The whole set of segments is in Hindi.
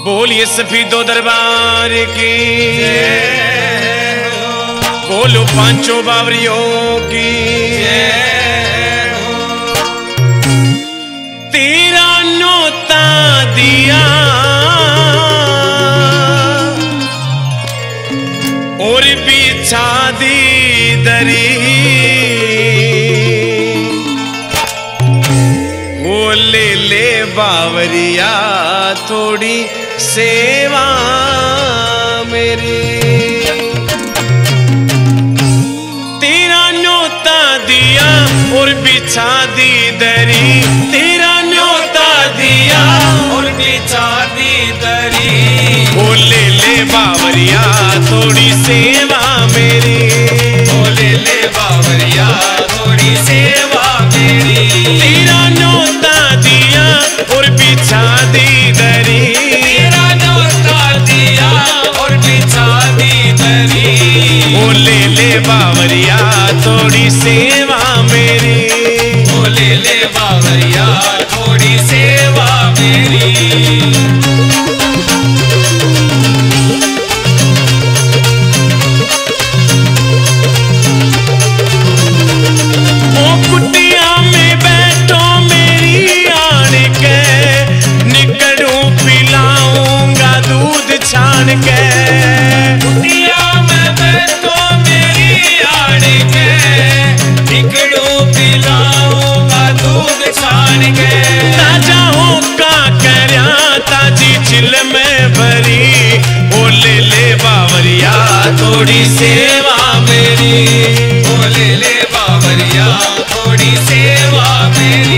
बोलिए सफीदो दरबार की, बोलो पांचों बावरियों की। तेरा नोता दिया और बिछा दी दरी, वो ले बावरिया थोड़ी सेवा मेरी। तेरा न्योता दिया और बिछा दी दरी, तेरा न्योता दिया और बिछा दी दरी, वो ले बावरिया थोड़ी सेवा मेरी, वो ले बावरिया थोड़ी सेवा मेरी। तेरा न्योता दिया और बिछा दी दरी, तेरा न्योता दिया और बिछा दी दरी, वो ले बावरिया थोड़ी सेवा मेरी, वो ले बावरिया थोड़ी सेवा मेरी। कुटिया में बैठो मेरी आड़ के, निकड़ू पिलाऊंगा दूध छान के। ताजा हो का करया ताजी चिल में भरी, वो ले बावरिया थोड़ी सेवा मेरी, वो ले बावरिया थोड़ी सेवा मेरी।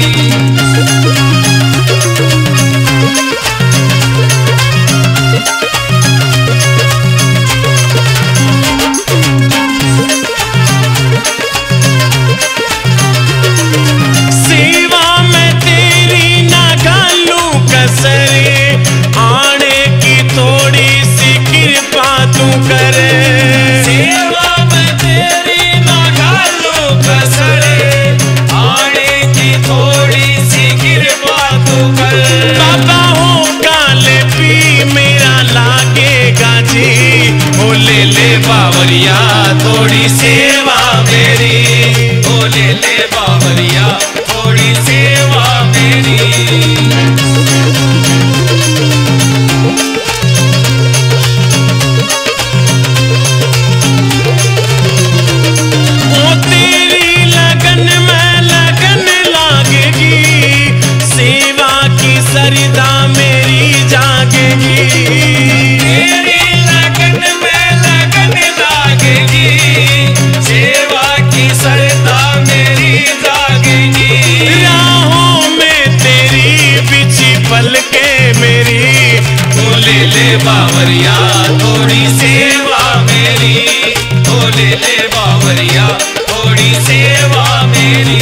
बावरिया थोड़ी सेवा मेरी, ओ ले बावरिया थोड़ी सेवा मेरी। ओ तेरी लगन में लगन लागेगी, सेवा की सरिदा मेरी जागेगी। तेरी लगन में लगन लागेगी, सेवा की सरदा मेरी जागेगी। राहों में तेरी बिछी पलके मेरी, ओ ले बावरिया थोड़ी सेवा मेरी, ओ ले बावरिया थोड़ी सेवा मेरी।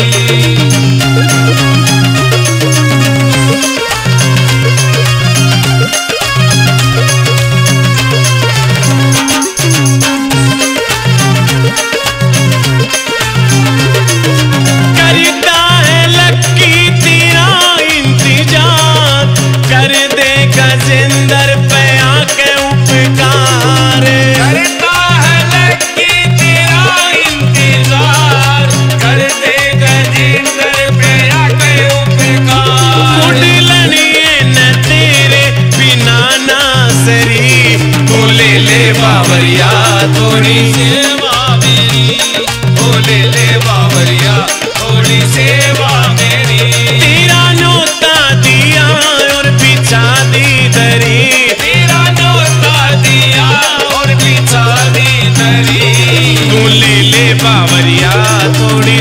बावरिया थोड़ी सेवा मेरी, ओ ले बावरिया थोड़ी सेवा मेरी। तेरा न्योता दिया और बिछा दी दरी, तेरा न्योता दिया और बिछा दी दरी, तू ले बावरिया थोड़ी